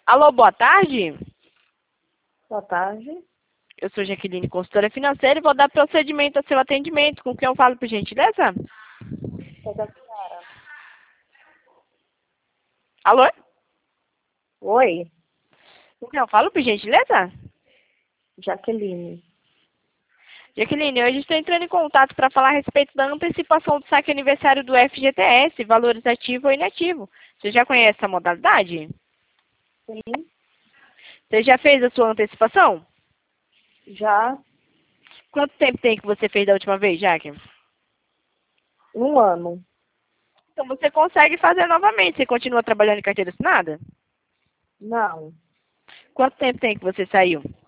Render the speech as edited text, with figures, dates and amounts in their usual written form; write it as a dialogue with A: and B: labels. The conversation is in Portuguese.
A: Alô, boa tarde.
B: Boa tarde.
A: Eu sou Jaqueline, consultora financeira, e vou dar procedimento ao seu atendimento. Com quem eu falo, por gentileza?
B: É da senhora.
A: Alô?
B: Oi,
A: Com quem eu falo, por gentileza?
B: Jaqueline.
A: Jaqueline, hoje estou entrando em contato para falar a respeito da antecipação do saque aniversário do FGTS, valores ativo ou inativo. Você já conhece essa modalidade?
B: Sim,
A: Você já fez a sua antecipação?
B: já
A: Quanto tempo tem que você fez da última vez, Jaque?
B: um ano.
A: Então você consegue fazer novamente. Você continua trabalhando em carteira assinada?
B: Não,
A: Quanto tempo tem que você saiu?